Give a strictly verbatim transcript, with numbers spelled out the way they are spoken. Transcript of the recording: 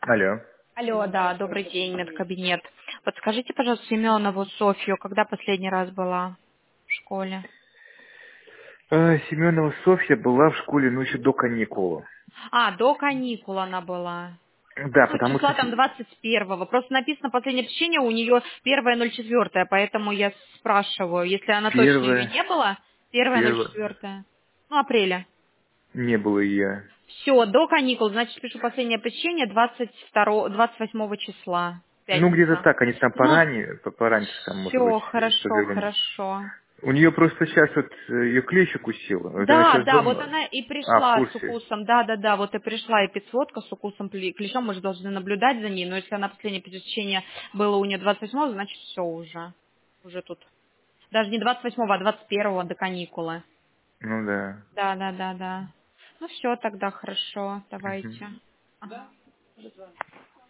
Алло. Алло, да, добрый день, медкабинет. Подскажите, пожалуйста, Семенову Софью, когда последний раз была в школе? Э, Семенова Софья была в школе, ну, еще до каникул. А, до каникул она была. Да, Ну, потому что... числа там се- двадцать первого. Просто написано последнее посещение, у нее первое ноль четвёртое, поэтому я спрашиваю, если она точно ее Первое... не было, первое ноль Первое... четвёртое. Ну, апреля. Не было ее. Все, до каникул, значит, пишу последнее посещение двадцать второго, двадцать восьмого числа, Ну, где-то пятница. так, они там Ну, поранее, по- пораньше, там, может быть, все, что хорошо, заглянули. хорошо. У нее просто сейчас вот э, ее клещ укусил. Вот она Да, сейчас да, вот дома. она и А, в пришла с курсе. укусом, да, да, да, вот и пришла эпидсводка с укусом пли- клещом, мы же должны наблюдать за ней, но если она последнее посещение было у нее двадцать восьмого, значит все уже, уже тут. Даже не двадцать восьмого, а двадцать первого до каникулы. Ну да. Да, да, да, да. Ну все тогда, хорошо, Мгм. давайте. Ага.